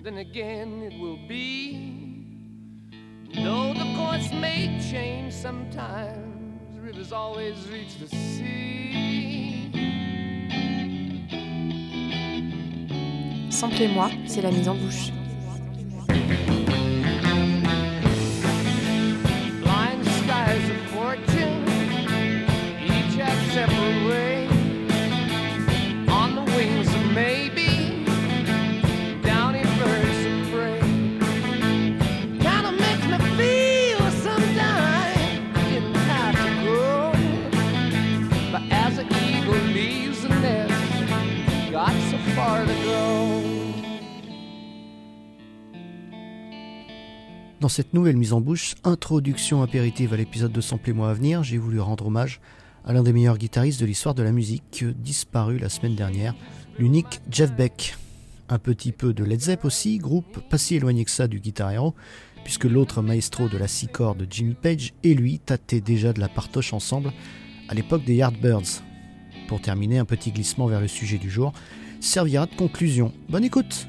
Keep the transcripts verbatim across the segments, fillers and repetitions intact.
then again it will be. Though the course may change sometimes, rivers always reach the sea. Samplez-moi, c'est la mise en bouche. Blind skies of fortune, each have separate way. On the wings of maybe, downy birds of prey. Kinda makes me feel sometimes didn't have to go. But as an eagle leaves the nest, got so far to go. Dans cette nouvelle mise en bouche, introduction apéritive à l'épisode de Samplez-moi à venir, j'ai voulu rendre hommage à l'un des meilleurs guitaristes de l'histoire de la musique, disparu la semaine dernière, l'unique Jeff Beck. Un petit peu de Led Zepp aussi, groupe pas si éloigné que ça du Guitar Hero, puisque l'autre maestro de la six cordes, Jimmy Page, et lui tâtaient déjà de la partoche ensemble à l'époque des Yardbirds. Pour terminer, un petit glissement vers le sujet du jour servira de conclusion. Bonne écoute!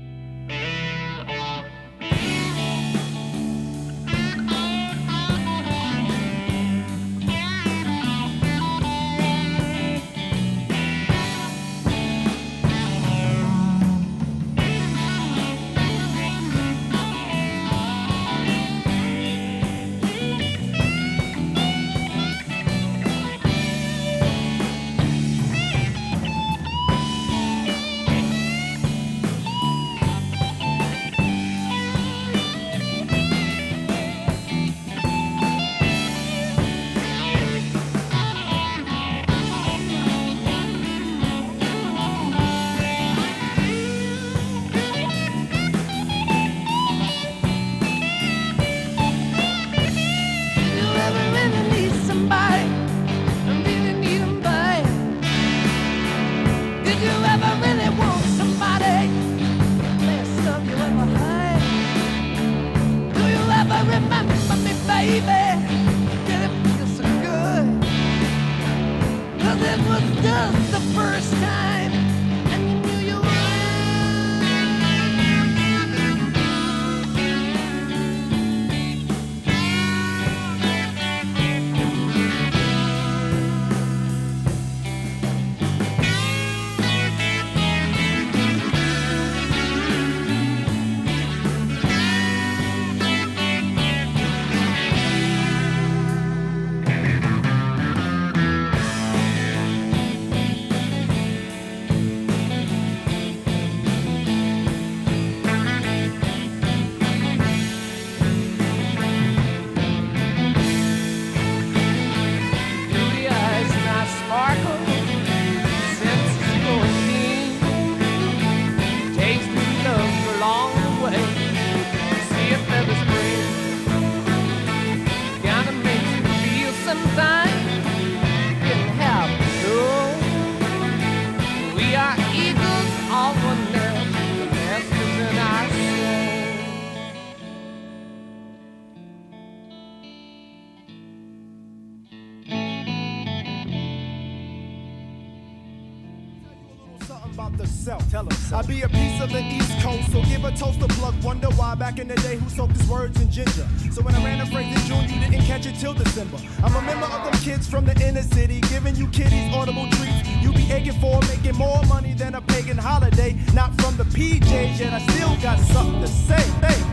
I be a piece of the East Coast, so give a toast to Plug. Wonder why back in the day who soaked his words in ginger. So when I ran the phrase in June, you didn't catch it till December. I'm a member of them kids from the inner city, giving you kiddies audible treats. You be aching for making more money than a pagan holiday. Not from the P Js, yet I still got something to say. Hey.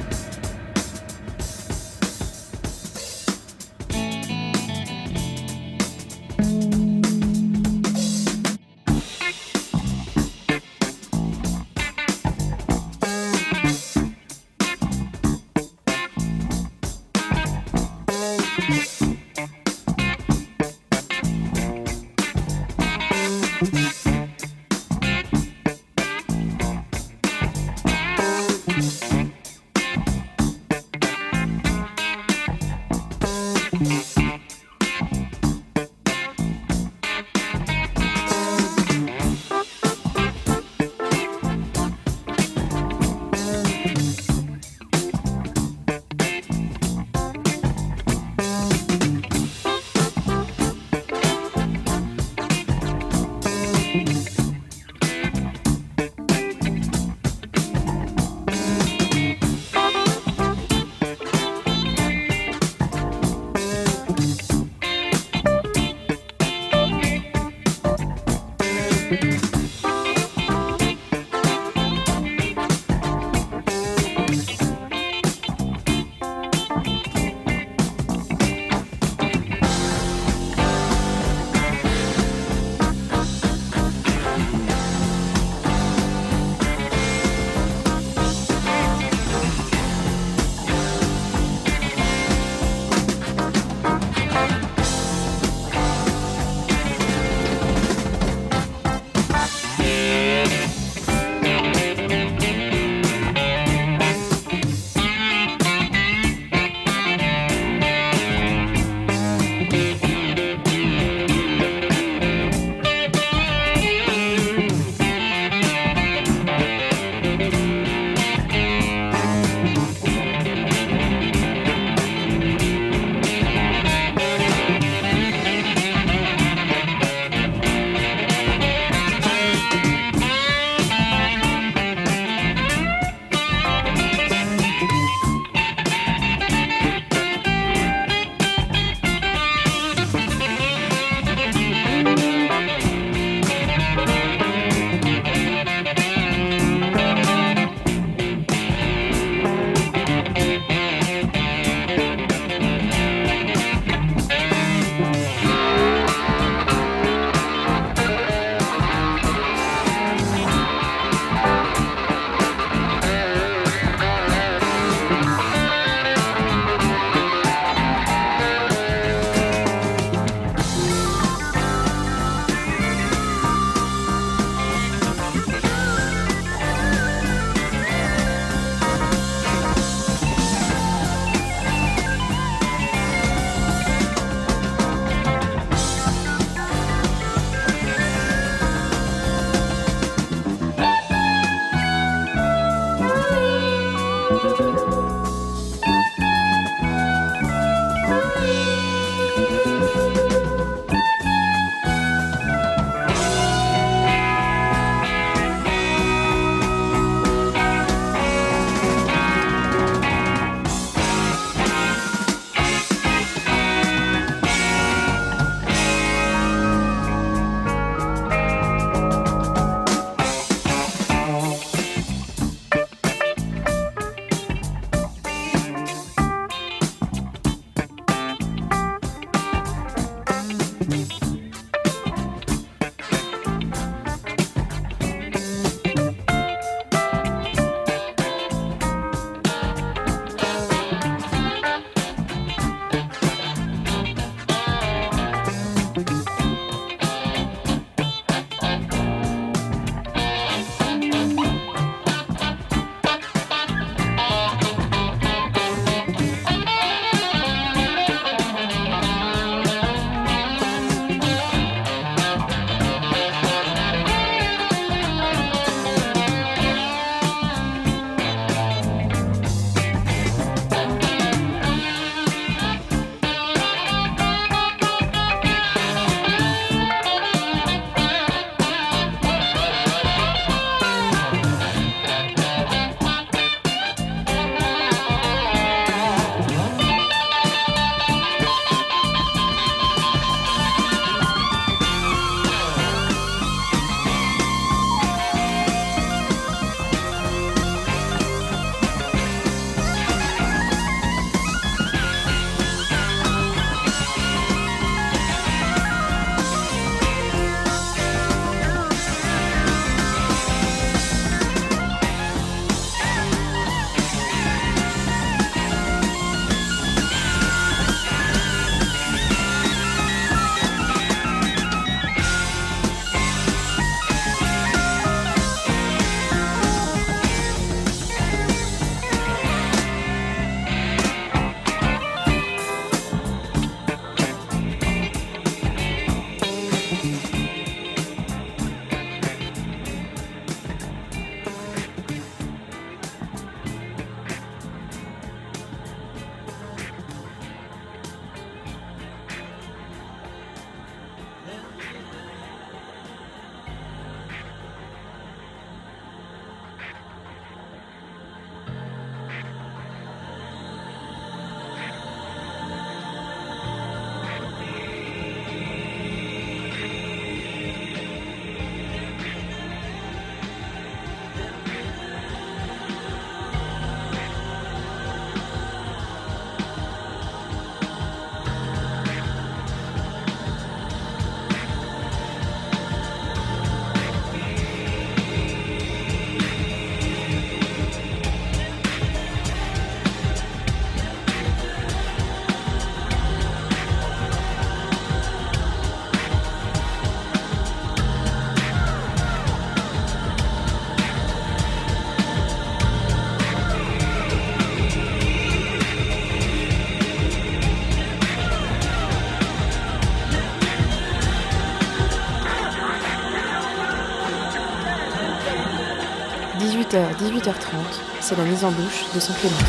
dix-huit heures, dix-huit heures trente, c'est la mise en bouche de son Clément.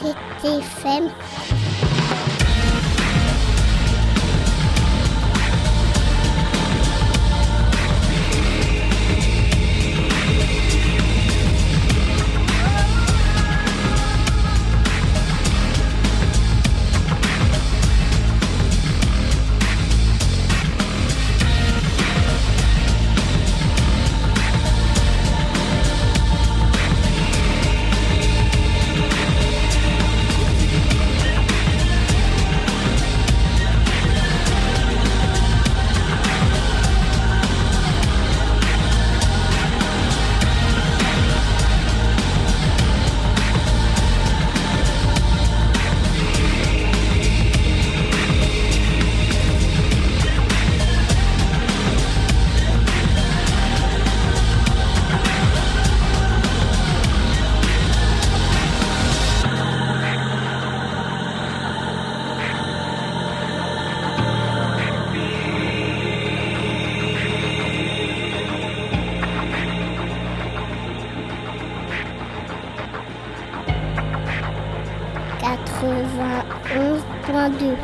T F M. quatre-vingt-onze point deux.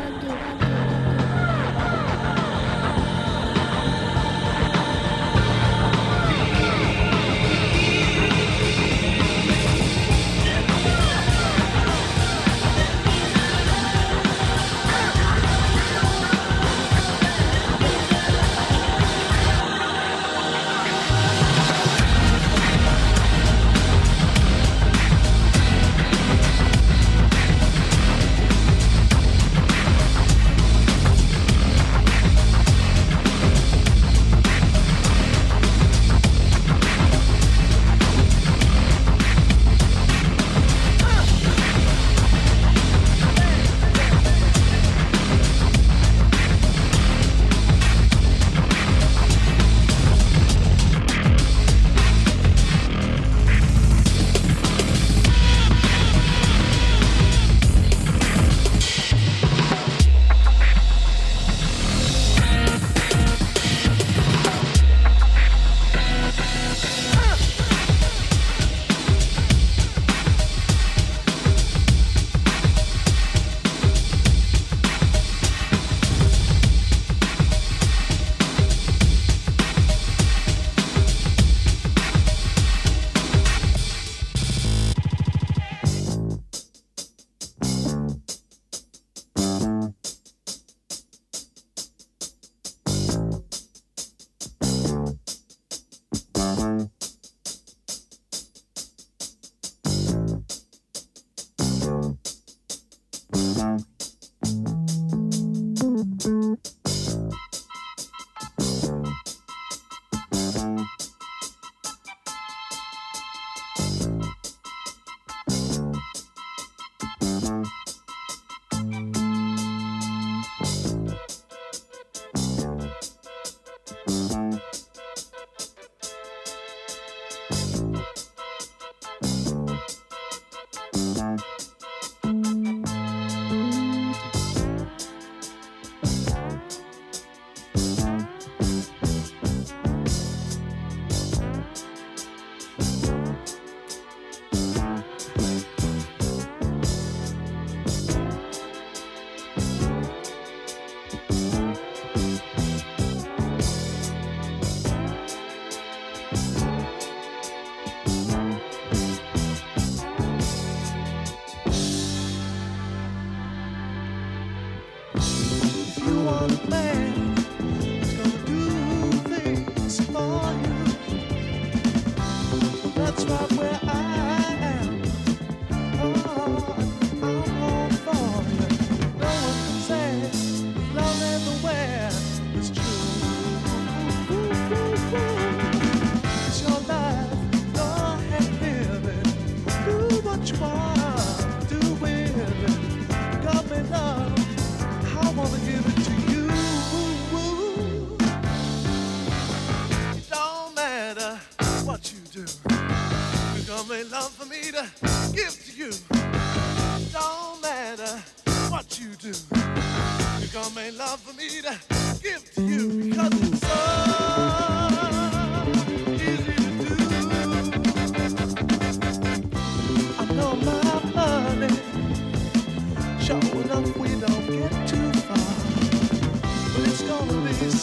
I know my money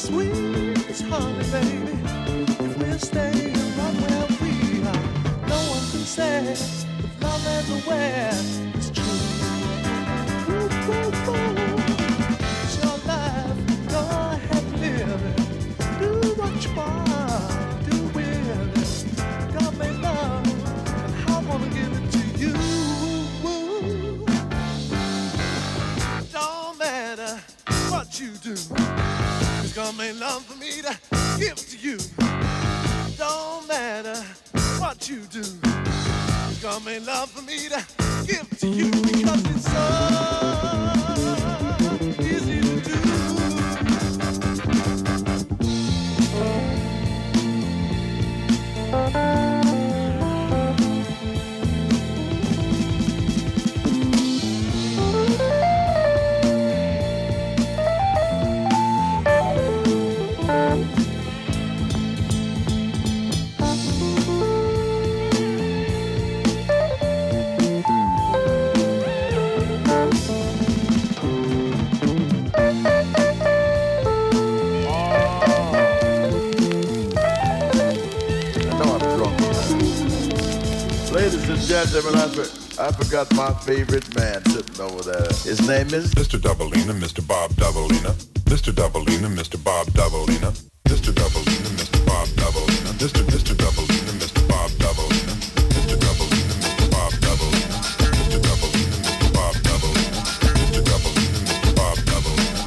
sweet honey, baby. If we're staying right where we are, no one can say if love everywhere is true. Ooh, ooh, ooh. It's your life, go ahead, live it. Do what you want, do with it. God made love, and I wanna give it to you. Don't matter what you do, it's God made love for me to give to you. Don't matter what you do, it's God made love for me to give to you, because it's so easy to do. Ladies and gentlemen, I, for, I forgot my favorite man sitting over there. His name is Mister Doubleina, Mister Bob Doubleina. Mister Doubleina, Mister Bob Doubleina. Mister Doubleina, Mister Bob Doubleina. Mister Mister Doubleina, Mister Bob Doubleina. Mister Doubleina, Mister Bob Doubleina. Mister Doubleina, Mister Bob Doubleina. Mister Doubleina, Mister Bob Doubleina.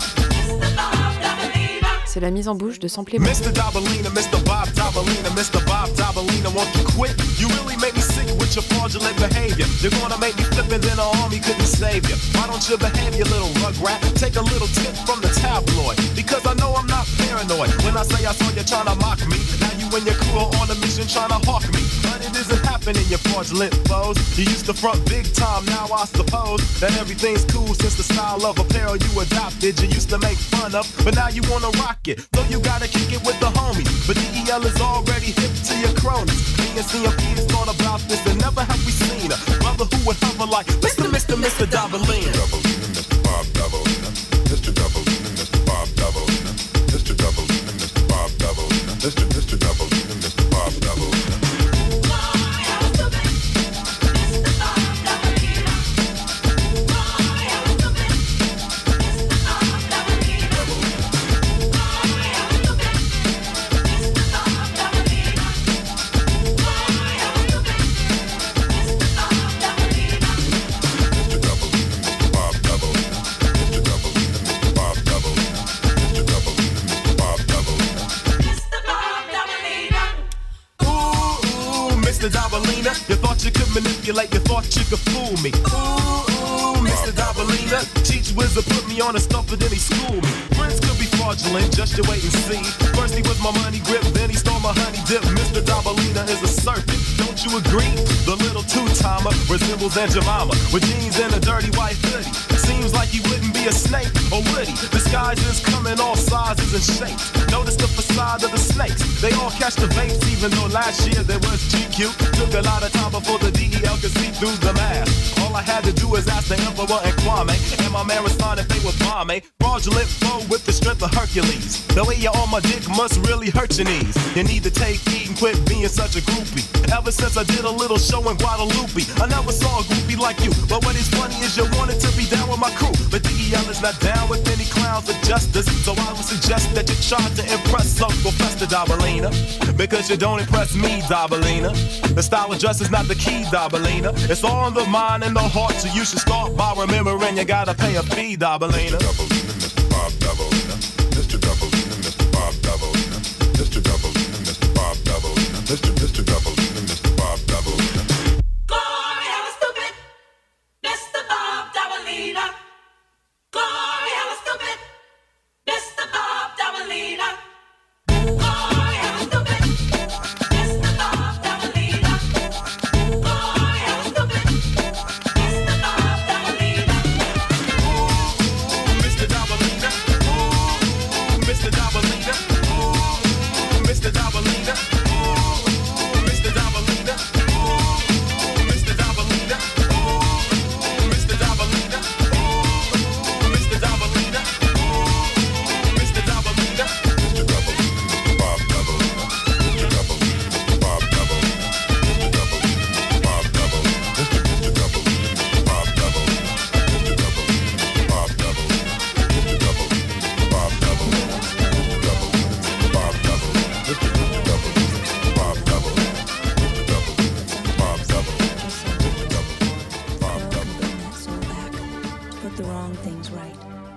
C'est la mise en bouche de Samplez Moi. Mister Doubleina, Mister Bob Doubleina, Mister Bob Doubleina, won't you quit? You really make me sick with your fraudulent behavior. You're gonna make me flip and then the army couldn't save you. Why don't you behave, you little rugrat? Take a little tip from the tabloid, because I know I'm not paranoid. When I say I saw you trying to mock me, now you and your crew are on a mission trying to hawk me. But it isn't happening, you fraudulent foes. You used to front big time, now I suppose that everything's cool since the style of apparel you adopted. You used to make fun of, but now you wanna rock it. So you gotta kick it with the homie. But D E L is already hip to your cronies. Me and C M P has thought about this and never have we seen a brother who would hover like Mister Mister Mister Doubleina. Doubleina, Mister Bob Doubleina. Mister Doubleina, Mister Bob Doubleina. Mister Doubleina, Mister Bob Doubleina. Mister Mister Doubleina, Mister Bob Doubleina. Mister Doubleina, you thought you could manipulate, you thought you could fool me. Ooh, ooh, Mister Doubleina, Cheech Wizard put me on a stuff and then he schooled me. Friends could be fraudulent, just you wait and see. First he was my money grip, then he stole my honey dip. Mister Doubleina is a serpent, don't you agree? The little two-timer resembles Aunt Jemima with jeans and a dirty white hoodie. Seems like he wouldn't be a snake, or would he? Disguises come in all sizes and shapes. Notice the facade of the snakes, they all catch the vapes, even though last year there was G Q. Took a lot of time before the D E L could see through the mask. All I had to do was ask the Emperor and Kwame, and my man responded they were bomb. Fraudulent foe with the strength of Hercules. The way you're on my dick must really hurt your knees. You need to take heed and quit being such a groupie. Ever since I did a little show in Guadalupe, I never saw a groupie like you. But what is funny is you wanted to be down with my crew, but D E L is not down with any clowns of justice. So I would suggest that you try to impress Uncle Fester Doubleina, because you don't impress me, Doubleina. The style of dress is not the key, Doubleina. It's all in the mind and the heart, so you should start by remembering you gotta pay a fee, Doubleina. Doubleina, Mister Bob Doubleina. Mister Doubleina, Mister Bob Doubleina. Mister Doubleina, Mister Bob Doubleina. Mister Mister Doubleina, Mister Bob Doubleina. Glory, hella stupid, Mister Bob Doubleina. Glory, hella stupid, Mister Bob Doubleina. Glory, hella stupid, Mister Bob Doubleina. Glory, hella stupid, Mister Bob Doubleina. Ooh, Mister Doubleina. Ooh, Mister Doubleina. Ooh, Mister Doubleina. Ooh, Mister Doubleina. put the wrong things right.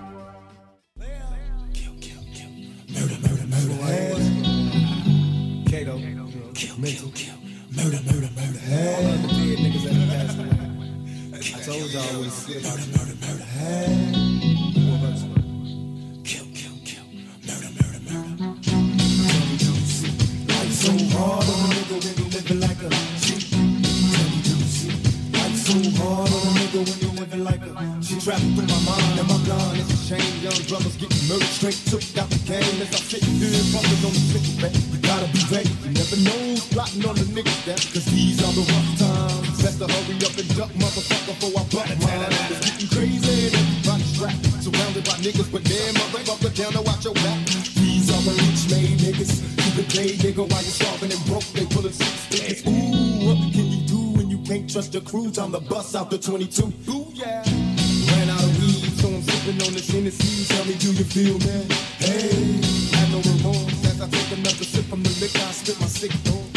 Murder, murder, murder, hey. Kato, kill, kill, kill. Murder, murder, murder, hey. All of the dead niggas at the past time. I told y'all I was murder, murder, murder, hey. Kill, kill, kill. Murder, murder, murder. Life's so hard on a nigga when you living like a G. Tell me, do you see? Life's so hard on a nigga when you living like a G. Trapping through my mind and my blind. It's a shame young brothers getting murdered straight took out the game. As I sit here bumping on the ticket, you gotta be ready. You never know who's plotting on the niggas that, cause these are the rough times. Best to hurry up and duck, motherfucker, before I buck mine. It's getting crazy and everybody's strapped, surrounded by niggas, but damn, motherfucker, down to watch your back. These are the rich-made niggas. You can play nigga while you're starving and broke. They pulling six figures. Ooh, what can you do when you can't trust your crew? Time to bust out the twenty-two. Ooh, yeah. Ran out of weed, so I'm sipping on this Hennessy. Tell me, do you feel, man? Hey, have no remorse as I take another sip from the liquor. I spit my sick door.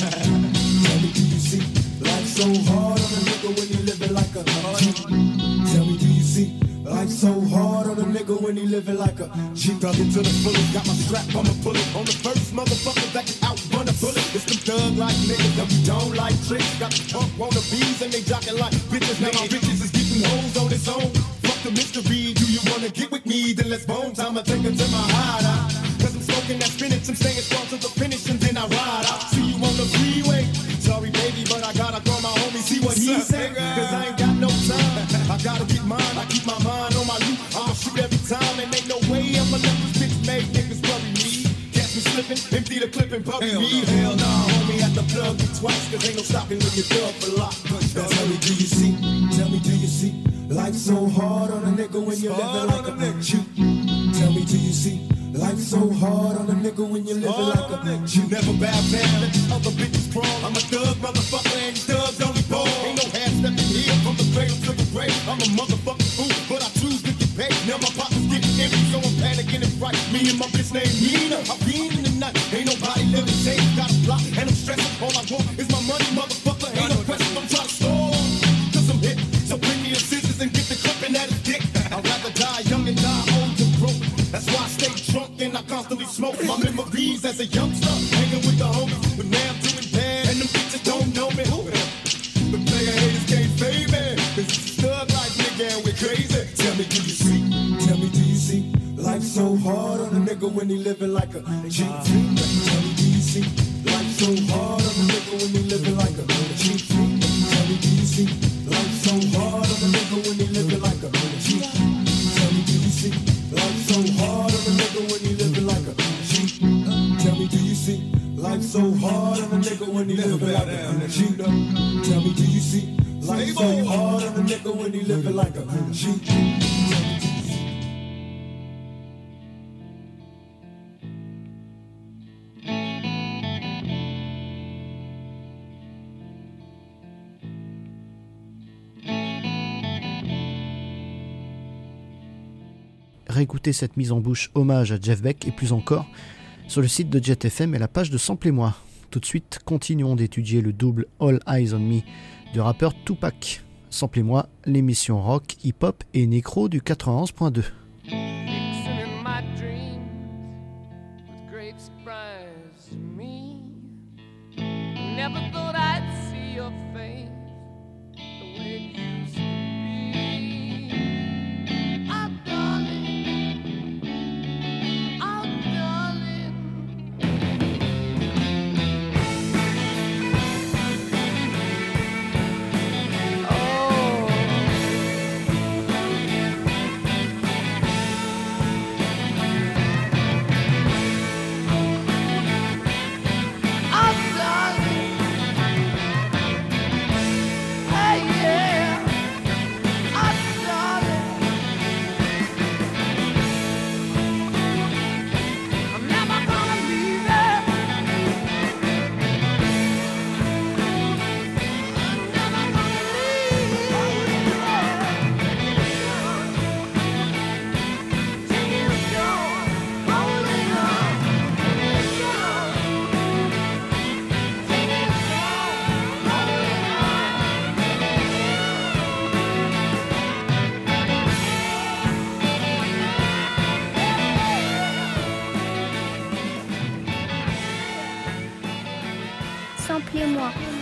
Tell me, do you see? Life's so hard on a nigga when he living like a G. Tell me, do you see? Life's so hard on a nigga when he living like a G. Dug into the fullest, got my strap on the bullet. On the first motherfucker that can outrun a bullet. It's them thug like niggas that we don't like tricks. Got the punk wannabes and they jockin' like bitches. Now my bitches is getting hoes on its own. Fuck the mystery, do you wanna get with me? Then let's bone time, I take her to my hideout. Cause I'm smoking that spinach, I'm staying strong to the finish and then I ride out. See you on the freeway. Sorry baby, but I gotta call my homie, see what he said. Cause I ain't got no time. I gotta get mine, I keep my mind on my loot. I'ma shoot every time and ain't no way I'ma let this bitch made niggas worry me. Catch me slipping, empty the clip and bury me. Hell nah, homie, at the plug me twice. Cause ain't no stopping when you're thug for life. Tell me, do you see? Tell me, do you see? Life's so hard on a nigga when you're living like a G. Tell me, do you see? Life's so hard on a nigga when you're living like a G. Never bow down, let these other bitches crawl. I'm a thug motherfucker and these thugs only ball. Ain't no half stepping here from the cradle to the grave. I'm a motherfucking fool, but I choose to get paid. Now my pockets getting empty, so I'm panicking and fright. Me and my bitch named Nina, I'm being in the night. Ain't nobody living safe, got a block and I'm stressing. All I want is my money, motherfucker. Ain't no question, I'm trying to stall. Cause I'm hit, so bring me the scissors and get the clipping at his dick. I'd rather die young and die old than broke. That's why I stay drunk and I constantly smoke. My memories as a youngster, hanging with the homies. But now I'm doing bad and them bitches don't know me. The player haters can't fade me. Cause it's a thug like nigga and we're crazy. Tell me, do you see? Tell me, do you see? Life's so hard on a nigga when he living like a G. Tell me, do you see? Life's so hard on a nigga when he living like a G. Tell me, do you see? Life's so hard on a nigga when he living like a G. Tell me, do you see? Life's so hard on a nigga when he living like a G. Tell me, do you see? Life's so hard on a nigga when he living like a G. Tell me, do you see? Life's so hard on a nigga when he living like a G. Réécoutez cette mise en bouche hommage à Jeff Beck et plus encore sur le site de Jet F M et la page de Samplez-moi. Tout de suite, continuons d'étudier le double All Eyes on Me du rappeur Tupac. Samplez-moi, l'émission rock, hip-hop et nécro du quatre-vingt-onze point deux. Samplez-moi.